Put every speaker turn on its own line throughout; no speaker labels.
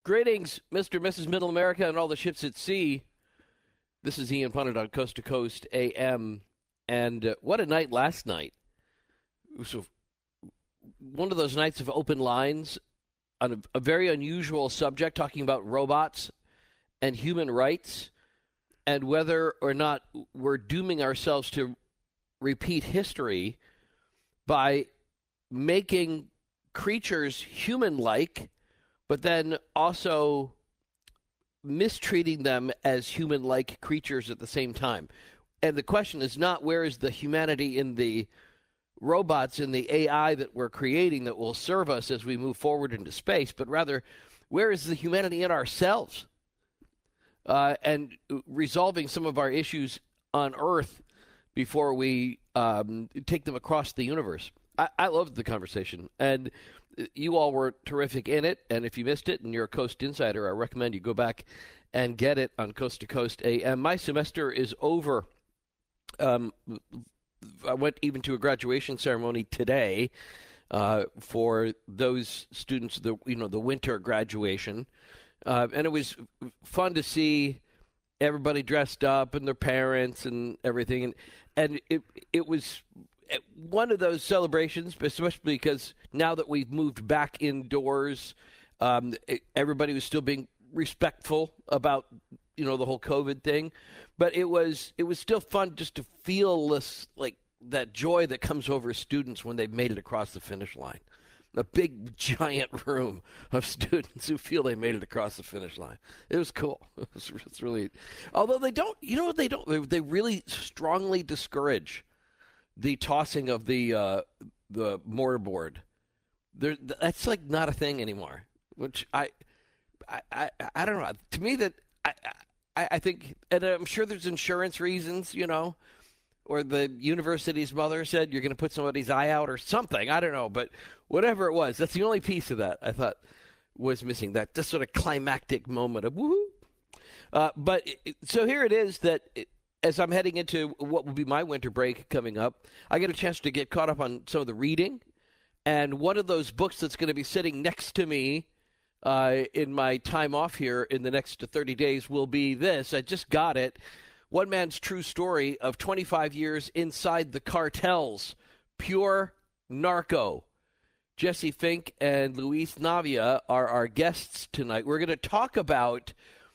Greetings, Mr. and Mrs. Middle America and all the ships at sea. This is Ian Punnett on Coast to Coast AM. And what a night last night. It was one of those nights of open lines on a very unusual subject, talking about robots and human rights and whether or not we're dooming ourselves to repeat history by making creatures human-like, but then also mistreating them as human-like creatures at the same time. And the question is not where is the humanity in the robots and the AI that we're creating that will serve us as we move forward into space, but rather where is the humanity in ourselves and resolving some of our issues on Earth before we take them across the universe. I loved the conversation, and you all were terrific in it. And if you missed it and you're a Coast Insider, I recommend you go back and get it on Coast to Coast AM. My semester is over. I went even to a graduation ceremony today for those students, the winter graduation, and it was fun to see everybody dressed up and their parents and everything, and it was one of those celebrations, especially because now that we've moved back indoors, everybody was still being respectful about the whole COVID thing, but it was still fun just to feel this, like, that joy that comes over students when they've made it across the finish line. A big giant room of students who feel they made it across the finish line. It was cool. It's really, although they don't, they really strongly discourage the tossing of the mortarboard. That's like not a thing anymore. Which I don't know. To me, that I think, and I'm sure there's insurance reasons, or the university's mother said you're going to put somebody's eye out or something. I don't know, but whatever it was, that's the only piece of that I thought was missing. That just sort of climactic moment of woohoo. So here it is that. As I'm heading into what will be my winter break coming up, I get a chance to get caught up on some of the reading. And one of those books that's going to be sitting next to me in my time off here in the next 30 days will be this. I just got it. One Man's True Story of 25 Years Inside the Cartels. Pure Narco. Jesse Fink and Luis Navia are our guests tonight. We're going to talk about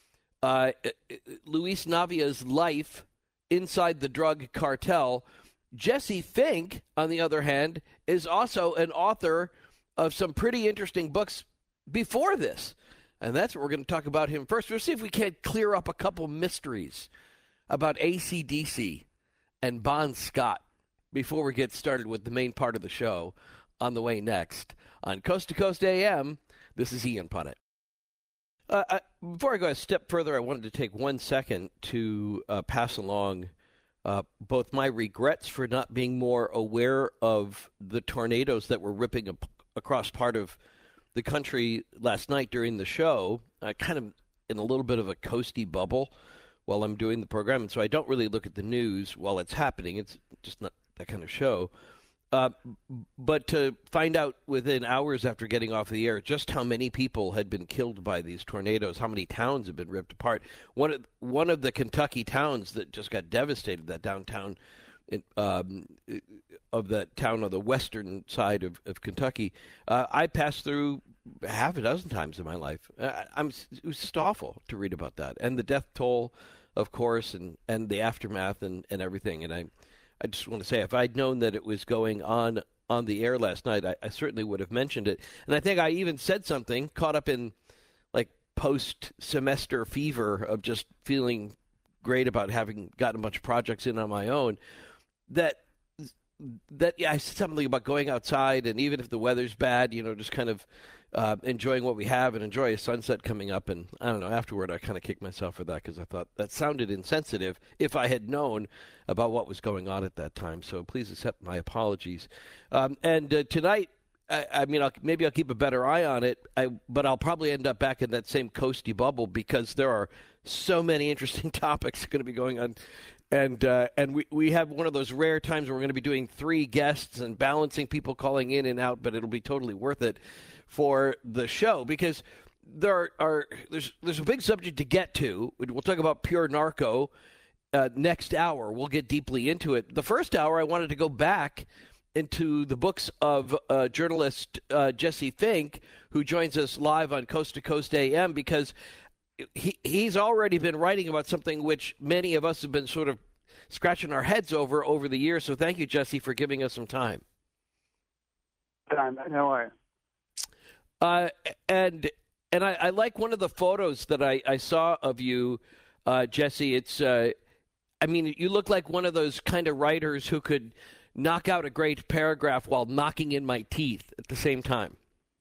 Luis Navia's life inside the drug cartel. Jesse Fink, on the other hand, is also an author of some pretty interesting books before this. And that's what we're going to talk about him first. We'll see if we can't clear up a couple mysteries about AC/DC and Bon Scott before we get started with the main part of the show on the way next. On Coast to Coast AM, this is Ian Punnett. Before I go a step further, I wanted to take 1 second to pass along both my regrets for not being more aware of the tornadoes that were ripping across part of the country last night during the show. Kind of in a little bit of a coasty bubble while I'm doing the program, and so I don't really look at the news while it's happening. It's just not that kind of show. But to find out within hours after getting off the air just how many people had been killed by these tornadoes, how many towns have been ripped apart. One of the Kentucky towns that just got devastated, that downtown of that town on the western side of Kentucky, I passed through half a dozen times in my life. It was just awful to read about that. And the death toll, of course, and the aftermath and everything. And I just want to say, if I'd known that it was going on the air last night, I certainly would have mentioned it. And I think I even said something, caught up in like post-semester fever of just feeling great about having gotten a bunch of projects in on my own, that I said something about going outside, and even if the weather's bad, just kind of enjoying what we have and enjoy a sunset coming up. And I don't know, afterward, I kind of kicked myself for that because I thought that sounded insensitive if I had known about what was going on at that time. So please accept my apologies. And tonight, maybe I'll keep a better eye on it, but I'll probably end up back in that same coasty bubble because there are so many interesting topics going to be going on. And we have one of those rare times where we're going to be doing 3 guests and balancing people calling in and out, but it'll be totally worth it for the show because there's a big subject to get to. We'll talk about Pure Narco next hour. We'll get deeply into it. The first hour, I wanted to go back into the books of journalist Jesse Fink, who joins us live on Coast to Coast AM, because he's already been writing about something which many of us have been sort of scratching our heads over the years. So thank you, Jesse, for giving us some time.
How are
you? And I like one of the photos that I saw of you, Jesse. It's, I mean, you look like one of those kind of writers who could knock out a great paragraph while knocking in my teeth at the same time.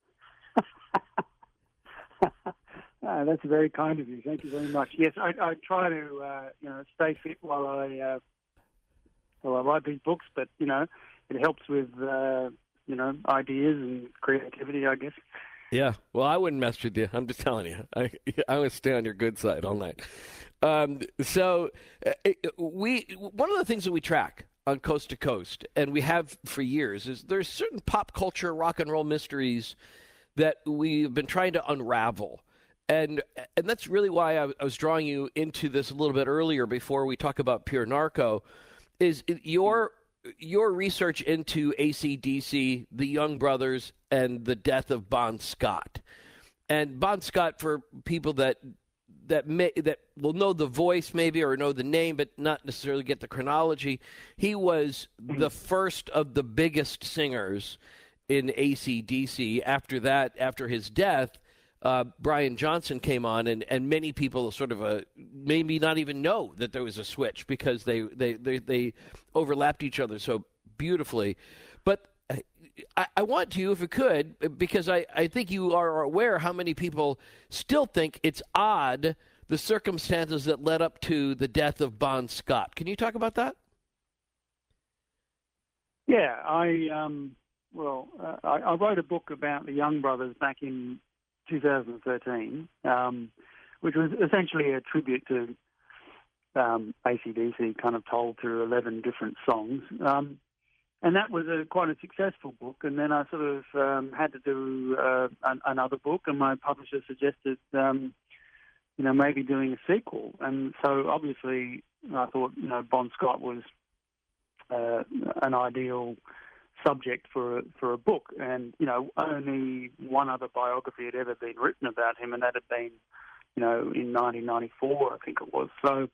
That's very kind of you. Thank you very much. Yes, I try to stay fit while I write these books, but it helps with ideas and creativity, I guess.
Yeah, well, I wouldn't mess with you. I'm just telling you. I would stay on your good side all night. So one of the things that we track on Coast to Coast, and we have for years, is there's certain pop culture rock and roll mysteries that we've been trying to unravel. And that's really why I was drawing you into this a little bit earlier before we talk about Pure Narco, is your research into AC/DC, the Young Brothers, and the death of Bon Scott. And Bon Scott, for people that will know the voice maybe or know the name but not necessarily get the chronology, he was the first of the biggest singers in AC/DC. After that, after his death, Brian Johnson came on, and many people sort of maybe not even know that there was a switch because they overlapped each other so beautifully. But I want to, if it could, because I think you are aware how many people still think it's odd the circumstances that led up to the death of Bon Scott. Can you talk about that?
Yeah, I wrote a book about the Young Brothers back in 2013, which was essentially a tribute to AC/DC, kind of told through 11 different songs. And that was quite a successful book. And then I sort of had to do another book, and my publisher suggested, maybe doing a sequel. And so obviously I thought, Bon Scott was an ideal subject for a book. And, only one other biography had ever been written about him, and that had been, in 1994, I think it was. So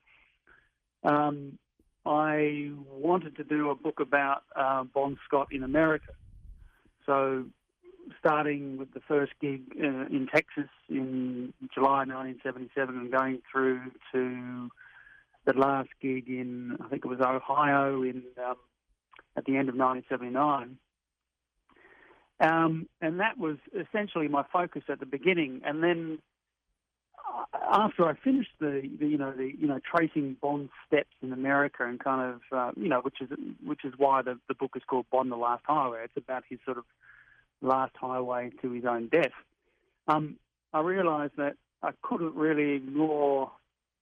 I wanted to do a book about Bon Scott in America. So starting with the first gig in Texas in July 1977 and going through to the last gig in, I think it was Ohio at the end of 1979. And that was essentially my focus at the beginning. And then after I finished the tracing Bond's steps in America and kind of which is why the book is called Bond: The Last Highway. It's about his sort of last highway to his own death. I realised that I couldn't really ignore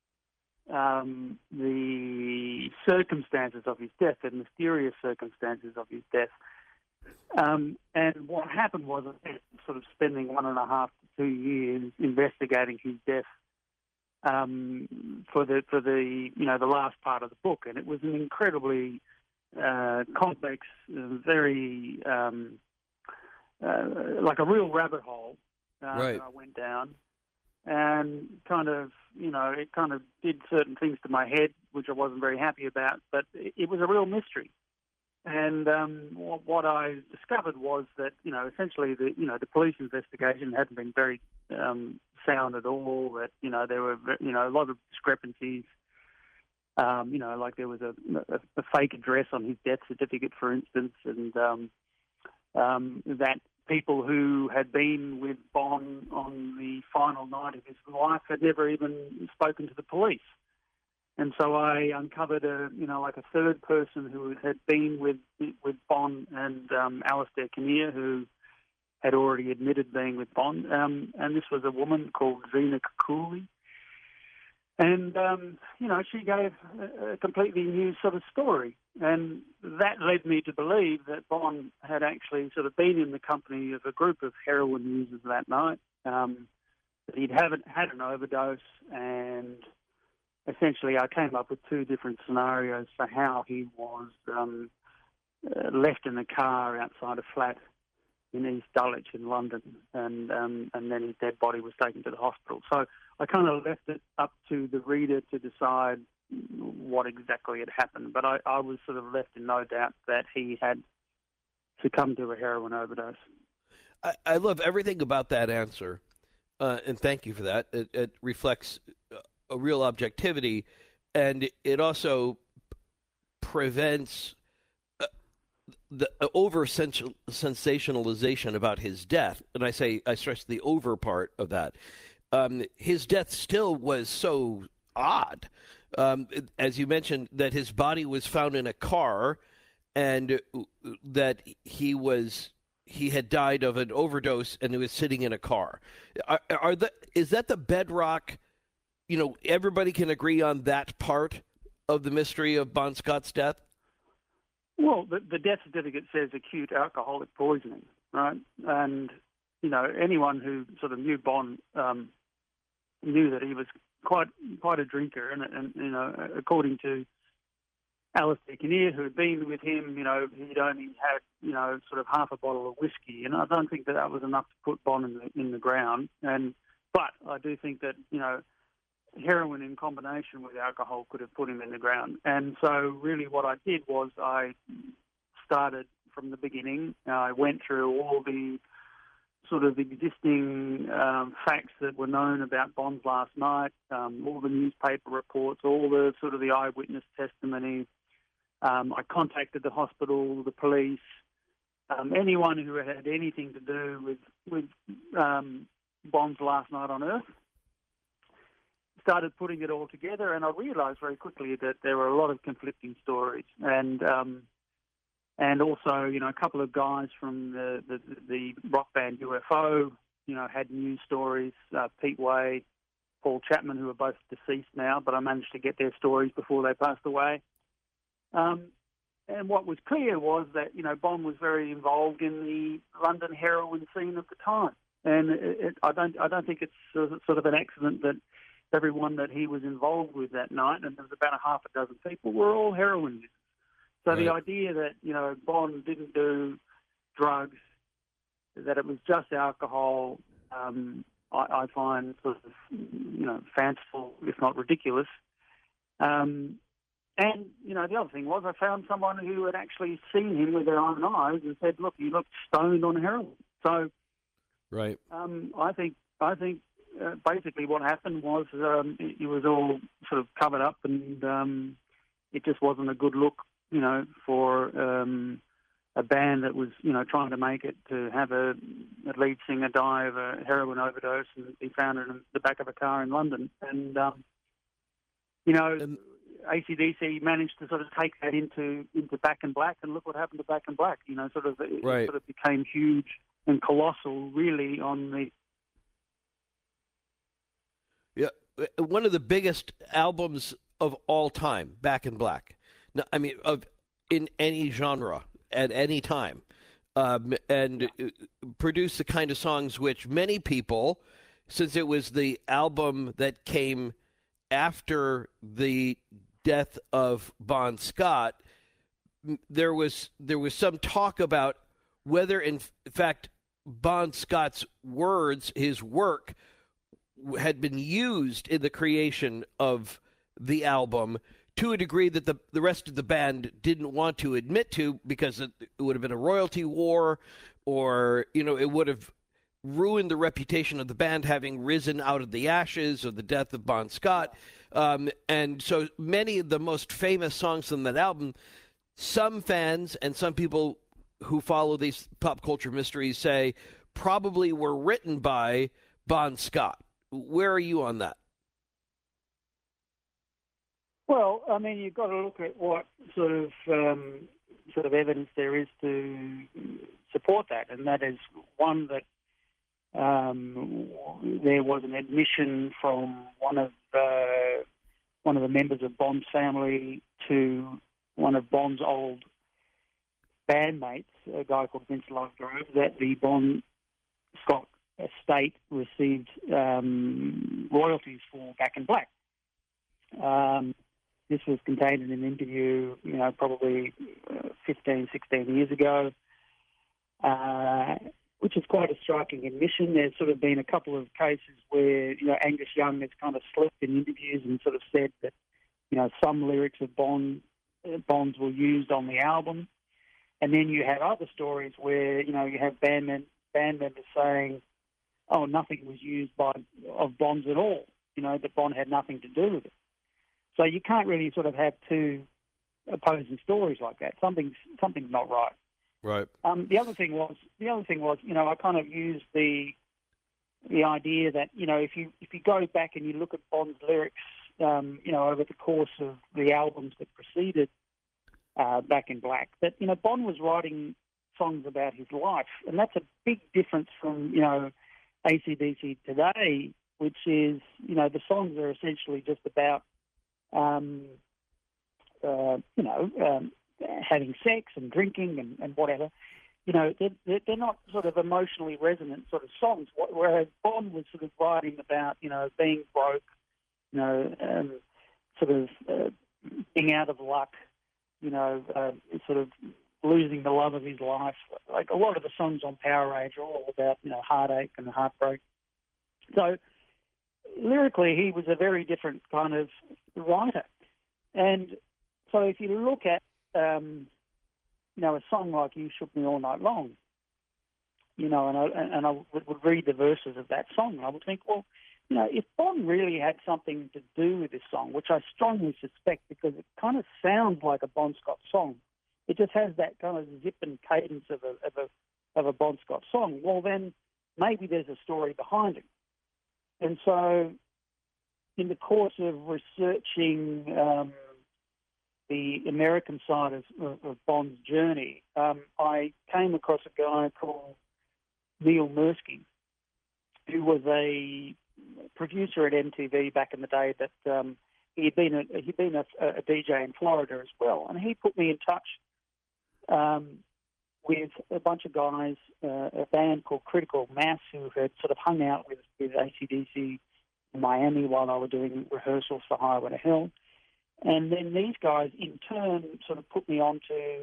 the circumstances of his death, the mysterious circumstances of his death. And what happened was I was sort of spending 1.5 to 2 years investigating his death for the last part of the book, and it was an incredibly complex, very like a real rabbit hole
right.
that I went down, and kind of it kind of did certain things to my head which I wasn't very happy about, but it was a real mystery. And what I discovered was that essentially the police investigation hadn't been very sound at all. That there were a lot of discrepancies. Like there was a fake address on his death certificate, for instance, and that people who had been with Bon on the final night of his life had never even spoken to the police. And so I uncovered a third person who had been with Bon and Alistair Kinnear, who had already admitted being with Bon. And this was a woman called Zena Kukuli. And, she gave a completely new sort of story. And that led me to believe that Bon had actually sort of been in the company of a group of heroin users that night. he'd haven't had an overdose, and essentially I came up with two different scenarios for how he was left in the car outside a flat in East Dulwich in London, and then his dead body was taken to the hospital. So I kind of left it up to the reader to decide what exactly had happened, but I was sort of left in no doubt that he had succumbed to a heroin overdose.
I love everything about that answer, and thank you for that. It reflects a real objectivity, and it also prevents the over sensationalization about his death. And I stress the over part of that. His death still was so odd. As you mentioned, that his body was found in a car, and that he had died of an overdose, and he was sitting in a car. Is that the bedrock? Everybody can agree on that part of the mystery of Bon Scott's death.
Well, the death certificate says acute alcoholic poisoning, right? And anyone who sort of knew Bon knew that he was quite a drinker, and according to Alistair Kinnear, who had been with him, he'd only had sort of half a bottle of whiskey, and I don't think that was enough to put Bon in the ground. But I do think that heroin in combination with alcohol could have put him in the ground. And so really what I did was I started from the beginning. I went through all the sort of existing facts that were known about Bon's last night, all the newspaper reports, all the sort of the eyewitness testimony. I contacted the hospital, the police, anyone who had anything to do with Bon's last night on Earth. Started putting it all together, and I realised very quickly that there were a lot of conflicting stories, and also a couple of guys from the rock band UFO had news stories. Pete Way, Paul Chapman, who are both deceased now, but I managed to get their stories before they passed away. And what was clear was that Bon was very involved in the London heroin scene at the time, and I don't think it's sort of an accident that everyone that he was involved with that night, and there was about a half a dozen people, were all heroin users. So
right.
The idea that Bon didn't do drugs, that it was just alcohol, I find sort of fanciful, if not ridiculous. And the other thing was I found someone who had actually seen him with their own eyes and said, "Look, he looked stoned on heroin." So,
right.
I think. Basically, what happened was it was all sort of covered up, and it just wasn't a good look, for a band that was, trying to make it, to have a lead singer die of a heroin overdose and be found in the back of a car in London. And AC/DC managed to sort of take that into Back in Black, and look what happened to Back in Black. It
right.
sort of became huge and colossal, really, on the.
Yeah, one of the biggest albums of all time, Back in Black. No, I mean, in any genre at any time, and produced the kind of songs which many people, since it was the album that came after the death of Bon Scott, there was some talk about whether, in fact, Bon Scott's words, his work, had been used in the creation of the album to a degree that the rest of the band didn't want to admit to, because it would have been a royalty war, or it would have ruined the reputation of the band, having risen out of the ashes of the death of Bon Scott. And so many of the most famous songs on that album, some fans and some people who follow these pop culture mysteries say probably were written by Bon Scott. Where are you on that?
Well, I mean, you've got to look at what sort of evidence there is to support that, and that is one that there was an admission from one of the members of Bon's family to one of Bon's old bandmates, a guy called Vince Lovegrove, that the Bon Scott estate received royalties for Back in Black. This was contained in an interview, probably 15, 16 years ago, which is quite a striking admission. There's sort of been a couple of cases where, Angus Young has kind of slipped in interviews and sort of said that, some lyrics of Bonds were used on the album. And then you have other stories where, you have band members saying, oh, nothing was used of Bonds at all, that Bond had nothing to do with it. So you can't really sort of have two opposing stories like that. Something's not right.
Right.
The other thing was, I kind of used the idea that, if you go back and you look at Bond's lyrics, over the course of the albums that preceded Back in Black, that Bond was writing songs about his life, and that's a big difference from AC/DC today, which is the songs are essentially just about having sex and drinking and whatever. They're not sort of emotionally resonant sort of songs. Whereas Bond was sort of writing about being broke, sort of being out of luck, sort of losing the love of his life. Like a lot of the songs on Power Age are all about heartache and heartbreak. So lyrically, he was a very different kind of writer. And so if you look at, a song like You Shook Me All Night Long, and I would read the verses of that song, and I would think, well, if Bond really had something to do with this song, which I strongly suspect because it kind of sounds like a Bon Scott song, it just has that kind of zip and cadence of a Bon Scott song, well, then maybe there's a story behind it. And so in the course of researching the American side of Bond's journey, I came across a guy called Neil Mursky, who was a producer at MTV back in the day. That he'd been a DJ in Florida as well, and he put me in touch with a bunch of guys, a band called Critical Mass, who had sort of hung out with AC/DC in Miami while I was doing rehearsals for Highway to Hell. And then these guys, in turn, sort of put me on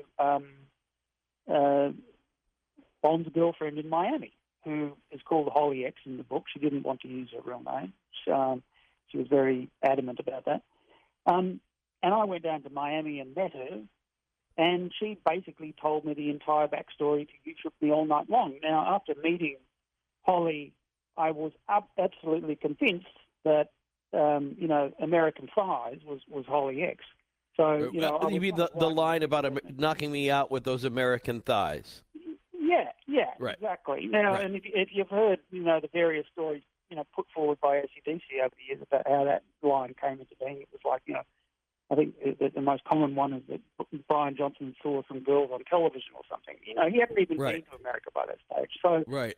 to Bond's girlfriend in Miami, who is called Holly X in the book. She didn't want to use her real name. She was very adamant about that. And I went down to Miami and met her, and she basically told me the entire backstory to You Shook Me All Night Long. Now, after meeting Holly, I was absolutely convinced that American Thighs was Holly X. So,
you mean the line about knocking me out with those American thighs? Yeah, right. Exactly. Now, right. And
if you've heard, the various stories, put forward by AC/DC over the years about how that line came into being, it was like, I think the most common one is that Brian Johnson saw some girls on television or something. He hadn't even been to America by that stage. So,
right.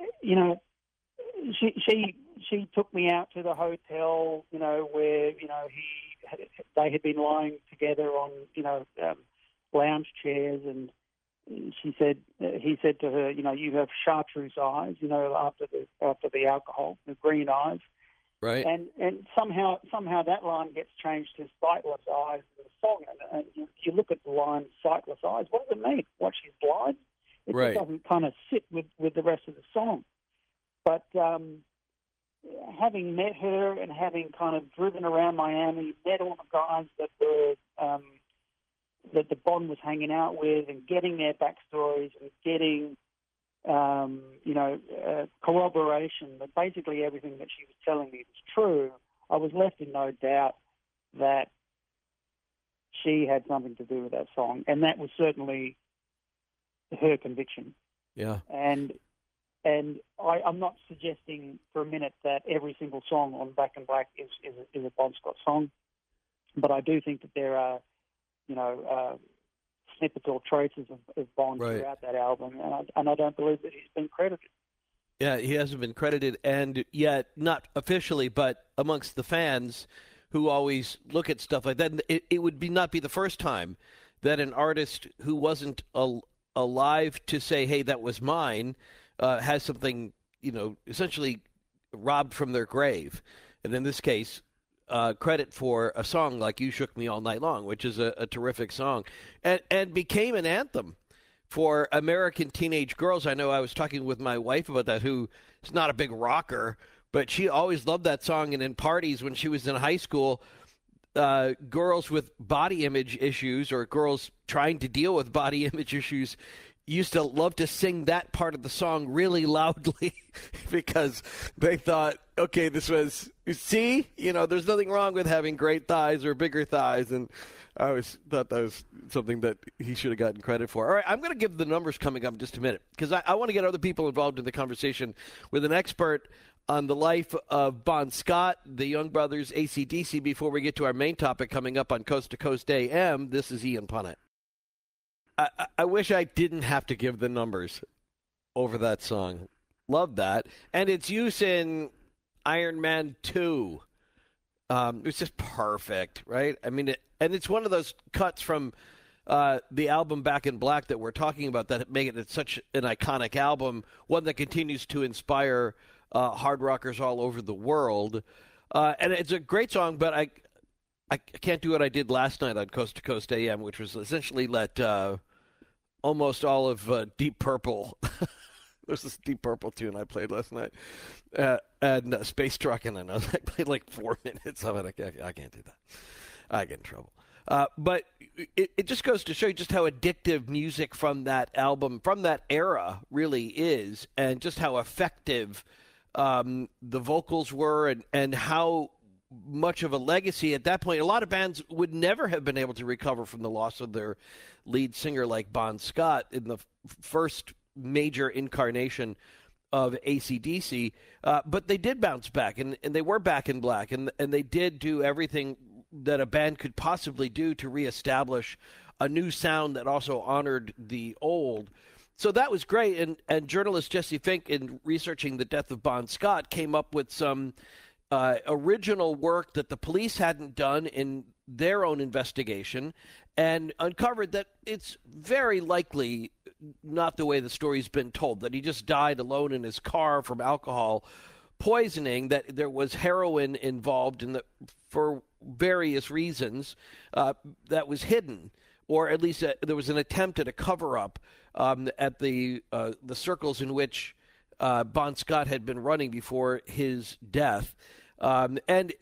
She took me out to the hotel, where they had been lying together on lounge chairs, and he said to her, you have chartreuse eyes, after the alcohol, the green eyes,
right?
And somehow that line gets changed to sightless eyes in the song, and you look at the line sightless eyes. What does it mean? What, she's blind? It
right.
just doesn't kind of sit with the rest of the song. But having met her and having kind of driven around Miami, met all the guys that were that the Bond was hanging out with, and getting their backstories and getting corroboration that basically everything that she was telling me was true, I was left in no doubt that she had something to do with that song, and that was certainly her conviction.
Yeah.
And I'm not suggesting for a minute that every single song on Back in Black is a Bon Scott song, but I do think that there are, snippets or traces of Bond throughout that album, and I don't believe that he's been credited.
Yeah, he hasn't been credited, and yet not officially, but amongst the fans who always look at stuff like that, it would not be the first time that an artist who wasn't alive to say, "Hey, that was mine," has something essentially robbed from their grave. And in this case, credit for a song like "You Shook Me All Night Long," which is a terrific song, and became an anthem for American teenage girls. I know I was talking with my wife about that, who is not a big rocker, but she always loved that song. And in parties when she was in high school, girls with body image issues or girls trying to deal with body image issues used to love to sing that part of the song really loudly because they thought, okay, this was, see, there's nothing wrong with having great thighs or bigger thighs. And I always thought that was something that he should have gotten credit for. All right, I'm going to give the numbers coming up in just a minute because I want to get other people involved in the conversation with an expert on the life of Bon Scott, the Young Brothers, AC/DC, before we get to our main topic coming up on Coast to Coast AM. This is Ian Punnett. I wish I didn't have to give the numbers over that song. Love that. And its use in Iron Man 2. It's just perfect, right? I mean, and it's one of those cuts from the album Back in Black that we're talking about that make it such an iconic album, one that continues to inspire hard rockers all over the world. And it's a great song, but I can't do what I did last night on Coast to Coast AM, which was essentially let almost all of Deep Purple. There's this Deep Purple tune I played last night, and Space Truckin', and I played like 4 minutes of it. I can't do that. I get in trouble. But it just goes to show you just how addictive music from that album, from that era, really is, and just how effective the vocals were, and how much of a legacy at that point. A lot of bands would never have been able to recover from the loss of their lead singer like Bon Scott in the first major incarnation of AC/DC, but they did bounce back, and they were Back in Black, and they did do everything that a band could possibly do to reestablish a new sound that also honored the old. So that was great, and journalist Jesse Fink, in researching the death of Bon Scott, came up with some original work that the police hadn't done in their own investigation, and uncovered that it's very likely not the way the story's been told, that he just died alone in his car from alcohol poisoning, that there was heroin involved for various reasons that was hidden, or at least there was an attempt at a cover-up at the circles in which Bon Scott had been running before his death. And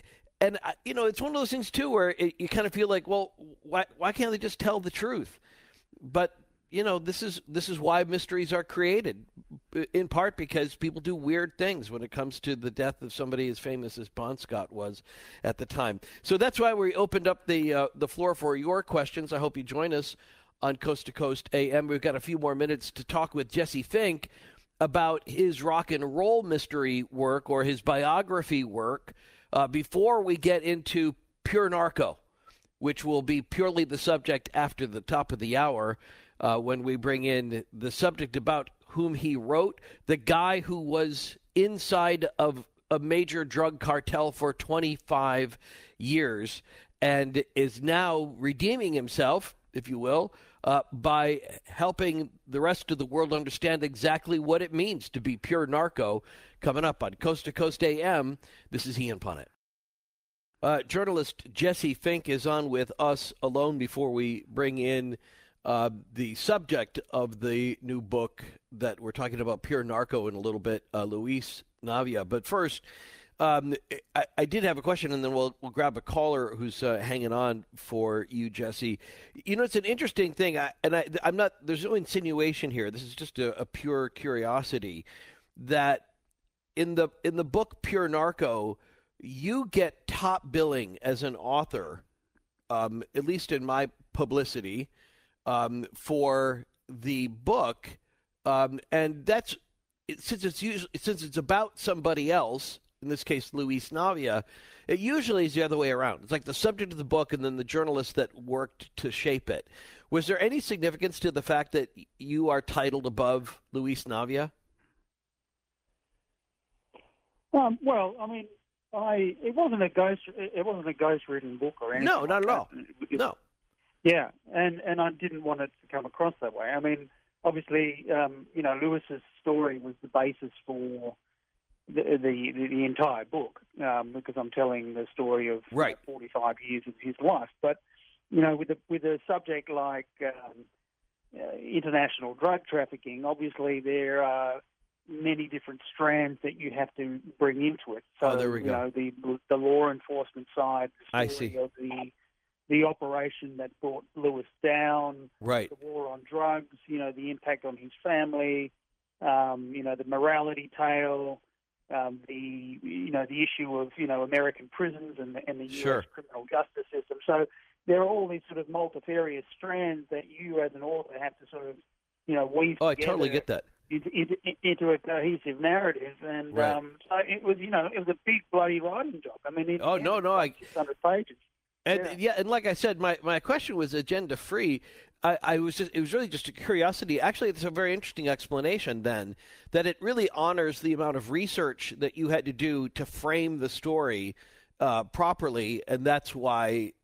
it's one of those things, too, where you kind of feel like, well, why can't they just tell the truth? But, this is why mysteries are created, in part because people do weird things when it comes to the death of somebody as famous as Bon Scott was at the time. So that's why we opened up the floor for your questions. I hope you join us on Coast to Coast AM. We've got a few more minutes to talk with Jesse Fink about his rock and roll mystery work, or his biography work, before we get into Pure Narco, which will be purely the subject after the top of the hour, when we bring in the subject about whom he wrote, the guy who was inside of a major drug cartel for 25 years and is now redeeming himself, if you will, by helping the rest of the world understand exactly what it means to be pure narco. Coming up on Coast to Coast AM, this is Ian Punnett. Journalist Jesse Fink is on with us alone before we bring in the subject of the new book that we're talking about, Pure Narco, in a little bit, Luis Navia. But first, I did have a question, and then we'll grab a caller who's hanging on for you, Jesse. It's an interesting thing, I'm not. There's no insinuation here. This is just a pure curiosity that in the book Pure Narco, you get top billing as an author, at least in my publicity, for the book, and that's since it's about somebody else. In this case, Luis Navia, it usually is the other way around. It's like the subject of the book and then the journalist that worked to shape it. Was there any significance to the fact that you are titled above Luis Navia?
Well, I mean, it wasn't a ghostwritten book or anything.
No, not at all. No.
Yeah, and I didn't want it to come across that way. I mean, obviously, Lewis's story was the basis for the entire book, because I'm telling the story of
Right.
45 years of his life. But with a subject like international drug trafficking, obviously there are many different strands that you have to bring into it. So,
there we go.
The law enforcement side, the
I
story
see.
of the operation that brought Lewis down,
Right.
the war on drugs, the impact on his family, the morality tale, the issue of American prisons and the
Sure.
U.S. criminal justice system. So there are all these sort of multifarious strands that you, as an author, have to sort of weave
Oh, I
together
totally get that.
into a cohesive narrative. And
Right.
so it was a big bloody writing job. I mean,
Oh, no,
like 600 pages.
And and like I said, my question was agenda free. It was really just a curiosity. Actually, it's a very interesting explanation then that it really honors the amount of research that you had to do to frame the story properly, and that's why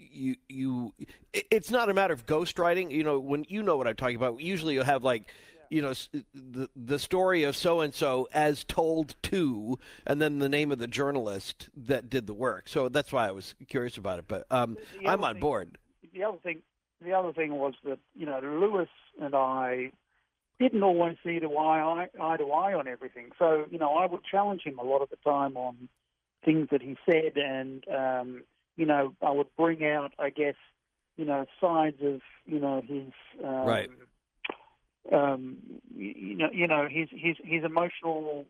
it's not a matter of ghostwriting. When you know what I'm talking about. Usually, you have like the story of so and so as told to, and then the name of the journalist that did the work. So that's why I was curious about it. But I'm on board.
The other thing was that Lewis and I didn't always see eye to eye on everything. So I would challenge him a lot of the time on things that he said, and I would bring out, I guess, sides of his
Right.
His emotional,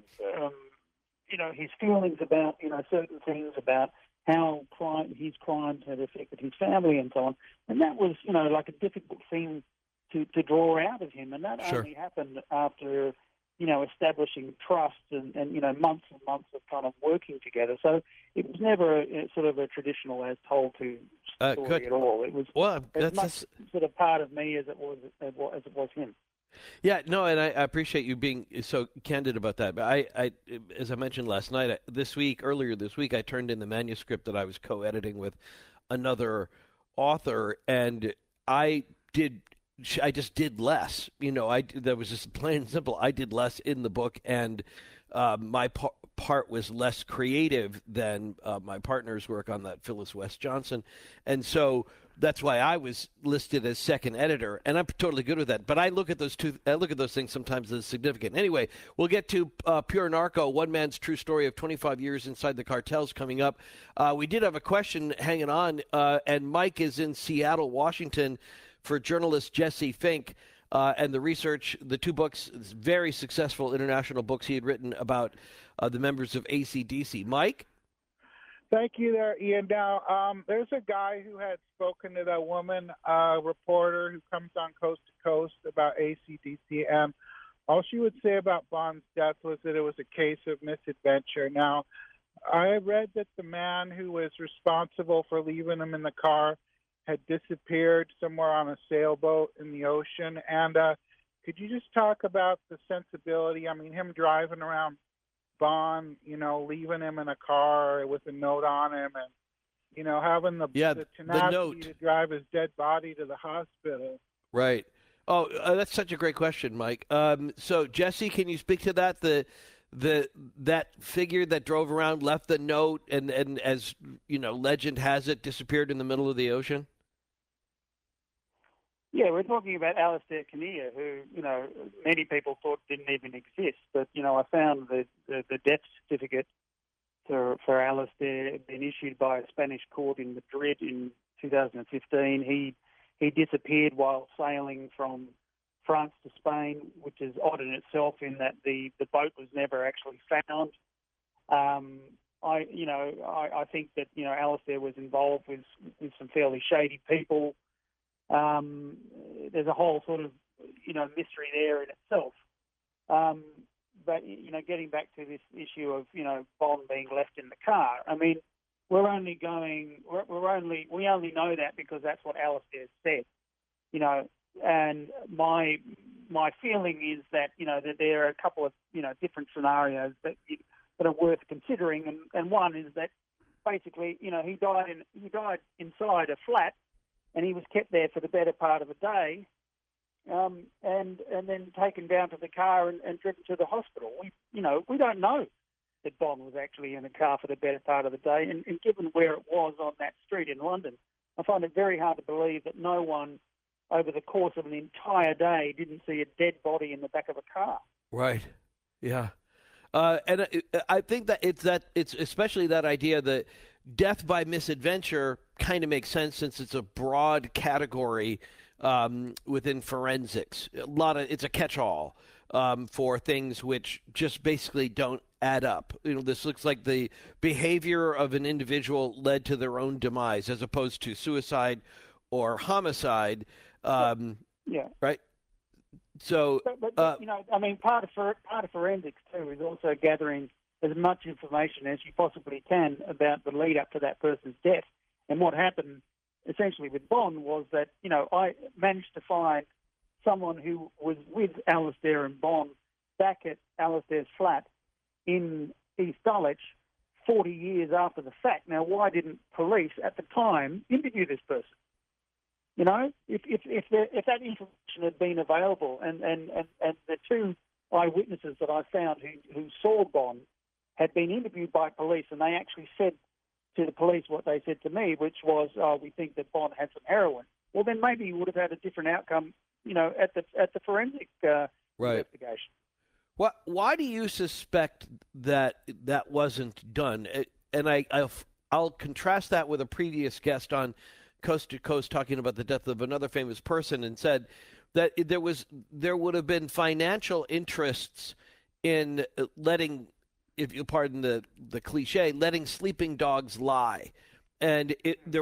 his feelings about certain things, about how his crimes had affected his family and so on. And that was like a difficult thing to draw out of him, and that
Sure.
only happened after establishing trust and months and months of kind of working together. So it was never a sort of a traditional as told to story
Good.
at all. It was as much
that's
sort of part of me as it was him.
Yeah, no, and I appreciate you being so candid about that. But I as I mentioned last night, earlier this week, I turned in the manuscript that I was co-editing with another author, and I just did less. That was just plain and simple. I did less in the book, and my part was less creative than my partner's work on that, Phyllis West Johnson, and so that's why I was listed as second editor, and I'm totally good with that. But I look at those things sometimes as significant. Anyway, we'll get to Pure Narco, one man's true story of 25 years inside the cartels coming up. We did have a question hanging on, and Mike is in Seattle, Washington, for journalist Jesse Fink, and the two books, very successful international books he had written about the members of AC/DC. Mike?
Thank you there, Ian. Now, there's a guy who had spoken to that woman, reporter who comes on Coast to Coast about AC/DC, and all she would say about Bond's death was that it was a case of misadventure. Now, I read that the man who was responsible for leaving him in the car had disappeared somewhere on a sailboat in the ocean. And could you just talk about the sensibility? I mean, him driving around Bond, leaving him in a car with a note on him, and having the tenacity to drive his dead body to the hospital.
Right. Oh, that's such a great question, Mike. So Jesse, can you speak to that? That figure that drove around, left the note, and as legend has it, disappeared in the middle of the ocean.
Yeah, we're talking about Alistair Kinnear, who, many people thought didn't even exist. But, I found the death certificate for Alistair had been issued by a Spanish court in Madrid in 2015. He disappeared while sailing from France to Spain, which is odd in itself in that the boat was never actually found. I think that, Alistair was involved with some fairly shady people. There's a whole sort of, mystery there in itself. But, getting back to this issue of, Bond being left in the car, I mean, we only know that because that's what Alistair said, and my feeling is that, that there are a couple of, different scenarios that are worth considering. And one is that basically, he died inside a flat, and he was kept there for the better part of a day, and then taken down to the car and driven to the hospital. We don't know. that Bond was actually in a car for the better part of the day. And given where it was on that street in London, I find it very hard to believe that no one over the course of an entire day didn't see a dead body in the back of a car.
Right. Yeah. And I think that it's especially that idea that death by misadventure kind of makes sense since it's a broad category within forensics. It's a catch-all for things which just basically don't add up. This looks like the behavior of an individual led to their own demise, as opposed to suicide or homicide.
Yeah.
Right. So,
but I mean, part of forensics too is also gathering as much information as you possibly can about the lead up to that person's death. And what happened essentially with Bond was that, I managed to find someone who was with Alistair and Bond back at Alistair's flat in East Dulwich 40 years after the fact. Now, why didn't police at the time interview this person? If that information had been available, and the two eyewitnesses that I found who saw Bond had been interviewed by police, and they actually said to the police what they said to me, which was, we think that Bond had some heroin. Well, then maybe you would have had a different outcome, at the forensic investigation.
Why do you suspect that wasn't done? And I'll contrast that with a previous guest on Coast to Coast talking about the death of another famous person, and said that there would have been financial interests in letting, if you pardon the cliche, letting sleeping dogs lie, and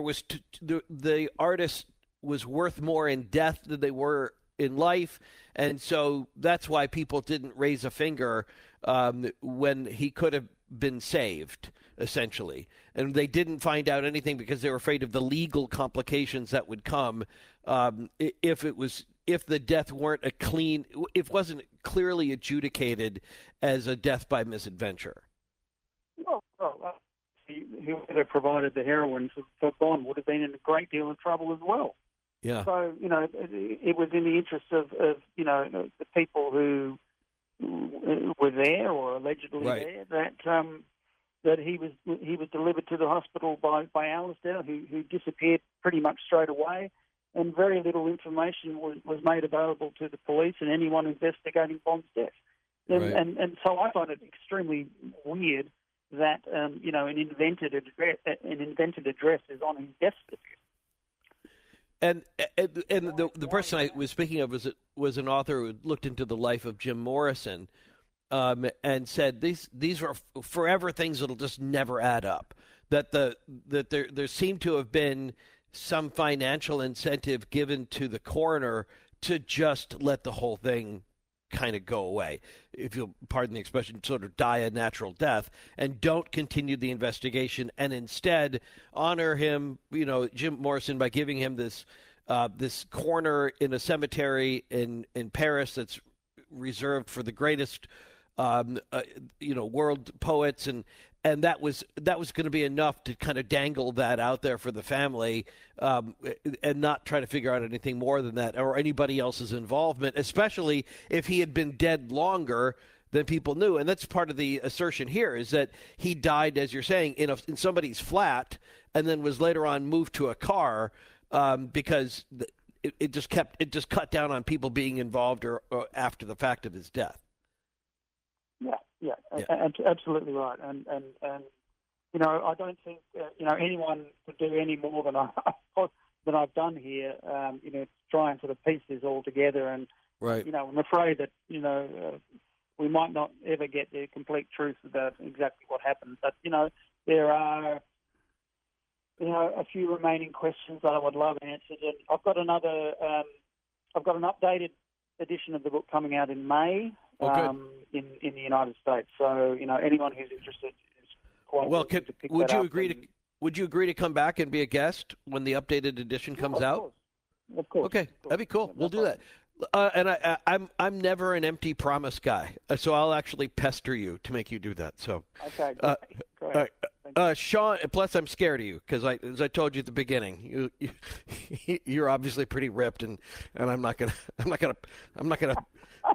the artist was worth more in death than they were in life, and so that's why people didn't raise a finger when he could have been saved, essentially. And they didn't find out anything because they were afraid of the legal complications that would come if the death wasn't clearly adjudicated as a death by misadventure.
Well, whoever provided the heroin for Bond would have been in a great deal of trouble as well.
Yeah.
So, it was in the interest of the people who were there or allegedly there that he was delivered to the hospital by Alistair, who disappeared pretty much straight away, and very little information was made available to the police and anyone investigating Bond's death. And so I find it extremely weird that an invented address is on his death certificate.
And the person I was speaking of was an author who looked into the life of Jim Morrison, and said these are forever things that'll just never add up. That there seemed to have been some financial incentive given to the coroner to just let the whole thing kind of go away, if you'll pardon the expression, sort of die a natural death, and don't continue the investigation, and instead honor him, Jim Morrison, by giving him this corner in a cemetery in Paris that's reserved for the greatest world poets, and that was going to be enough to kind of dangle that out there for the family, and not try to figure out anything more than that, or anybody else's involvement, especially if he had been dead longer than people knew. And that's part of the assertion here, is that he died, as you're saying, in somebody's flat, and then was later on moved to a car, because it just cut down on people being involved or after the fact of his death. Yeah.
Absolutely right. And I don't think anyone could do any more than I've done here. To try and sort of piece this all together. And
right.
I'm afraid that we might not ever get the complete truth about exactly what happened. But there are a few remaining questions that I would love answered. And I've got an updated edition of the book coming out in May. In the United States. So, anyone who's interested is quite welcome to pick that up.
Would you agree to come back and be a guest when the updated edition comes out?
Of course.
Okay, that'd be cool. We'll do that. And I'm never an empty promise guy, so I'll actually pester you to make you do that. So
okay,
great. Sean. Plus, I'm scared of you because as I told you at the beginning, you're obviously pretty ripped, and I'm not gonna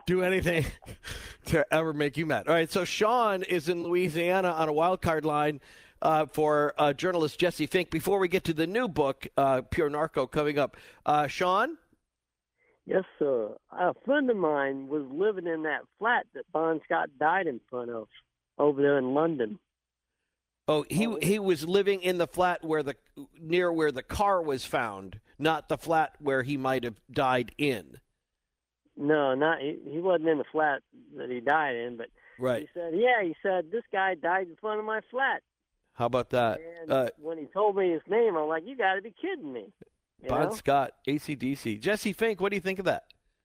do anything to ever make you mad. All right, so Sean is in Louisiana on a wild card line for journalist Jesse Fink. Before we get to the new book, Pure Narco, coming up. Sean?
Yes, sir. A friend of mine was living in that flat that Bon Scott died in front of over there in London.
Oh, he was living in the flat near where the car was found, not the flat where he might have died in.
No, he wasn't in the flat that he died in, but
right.
He said this guy died in front of my flat.
How about that?
And when he told me his name, I'm like, you got to be kidding me.
Bon Scott, AC/DC. Jesse Fink, what do you think of that?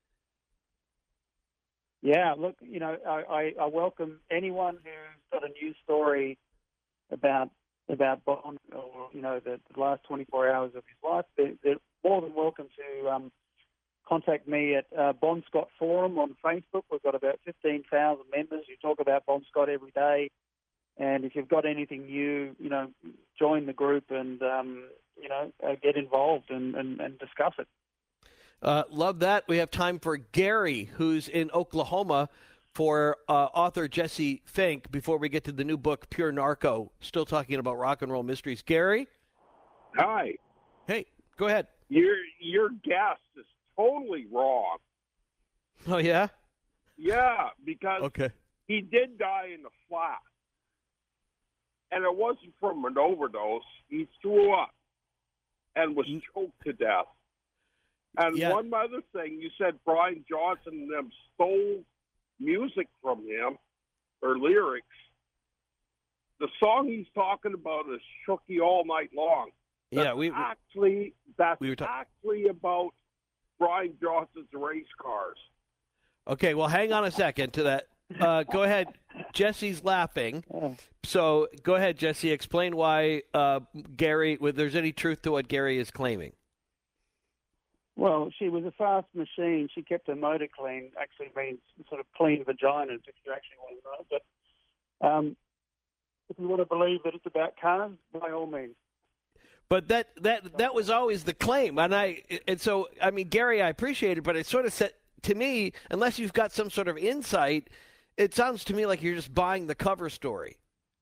Yeah, look, I welcome anyone who's got a news story about Bon, or the last 24 hours of his life. They're more than welcome to contact me at Bon Scott Forum on Facebook. We've got about 15,000 members who talk about Bon Scott every day. And if you've got anything new, join the group and get involved and discuss it.
Love that. We have time for Gary, who's in Oklahoma, for author Jesse Fink, before we get to the new book, Pure Narco, still talking about rock and roll mysteries. Gary?
Hi.
Hey, go ahead.
Your guess is totally wrong.
Oh, yeah?
Yeah, because
okay.
He did die in the flat. And it wasn't from an overdose. He threw up and was choked to death. And one other thing, you said Brian Johnson and them stole music from him, or lyrics. The song he's talking about is Shooky All Night Long. That's actually about Brian Johnson's race cars.
Okay, well, hang on a second to that. Go ahead. Jesse's laughing. So go ahead, Jesse. Explain why Gary, whether there's any truth to what Gary is claiming.
Well, she was a fast machine. She kept her motor clean. Actually means sort of clean vaginas, if you actually want to know. But if you want to believe that it's about cars, by all means.
But that was always the claim, and so I mean, Gary, I appreciate it, but it sort of said to me, unless you've got some sort of insight, it sounds to me like you're just buying the cover story.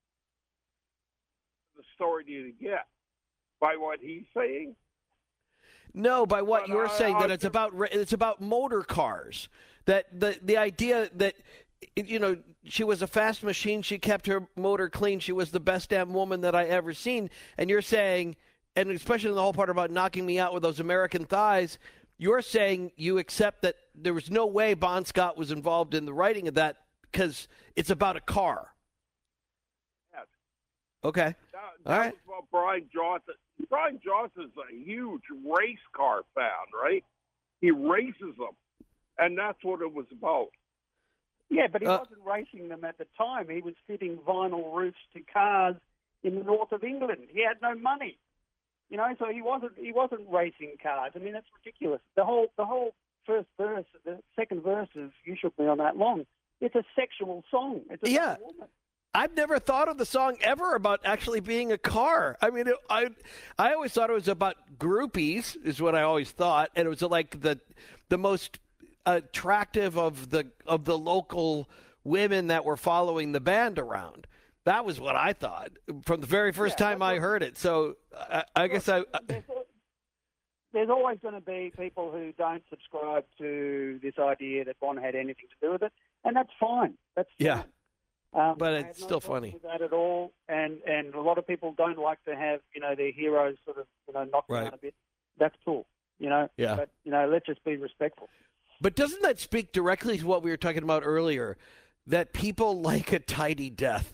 The story do you get? By what he's saying?
No, by what you're saying, that it's about motor cars. That the idea that she was a fast machine, she kept her motor clean, she was the best damn woman that I ever seen, and you're saying, and especially in the whole part about knocking me out with those American thighs, you're saying you accept that there was no way Bon Scott was involved in the writing of that because it's about a car.
Yes.
Okay.
That
all right.
was about Brian Johnson. Brian Johnson's a huge race car fan, right? He races them, and that's what it was about.
Yeah, but he wasn't racing them at the time. He was fitting vinyl roofs to cars in the north of England. He had no money, so he wasn't racing cars. I mean, that's ridiculous. The whole first verse, the second verse is "You Shook Me All Night Long." It's a sexual song. It's about a woman.
I've never thought of the song ever about actually being a car. I mean, I always thought it was about groupies, is what I always thought, and it was like the most attractive of the local women that were following the band around. That was what I thought from the very first time I heard it. So I guess
there's always going to be people who don't subscribe to this idea that Bon had anything to do with it, and that's fine. That's fine.
But it's still funny.
With that at all, and a lot of people don't like to have their heroes sort of knocked down a bit. That's cool, Yeah. But let's just be respectful.
But doesn't that speak directly to what we were talking about earlier? That people like a tidy death,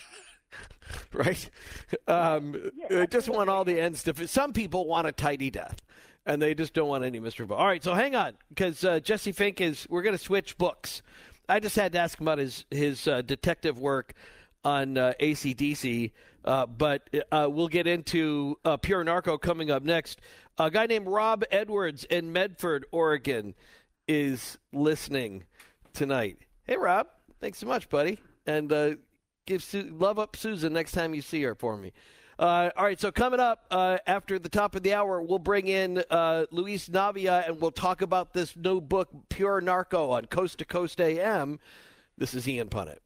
right? They just want all the ends to. Some people want a tidy death, and they just don't want any mystery. All right, so hang on, because Jesse Fink we're going to switch books. I just had to ask him about his detective work on AC/DC, but we'll get into Pure Narco coming up next. A guy named Rob Edwards in Medford, Oregon, is listening tonight. Hey, Rob, thanks so much, buddy, and love up Susan next time you see her for me. All right, so coming up after the top of the hour, we'll bring in Luis Navia, and we'll talk about this new book, Pure Narco, on Coast to Coast AM. This is Ian Punnett.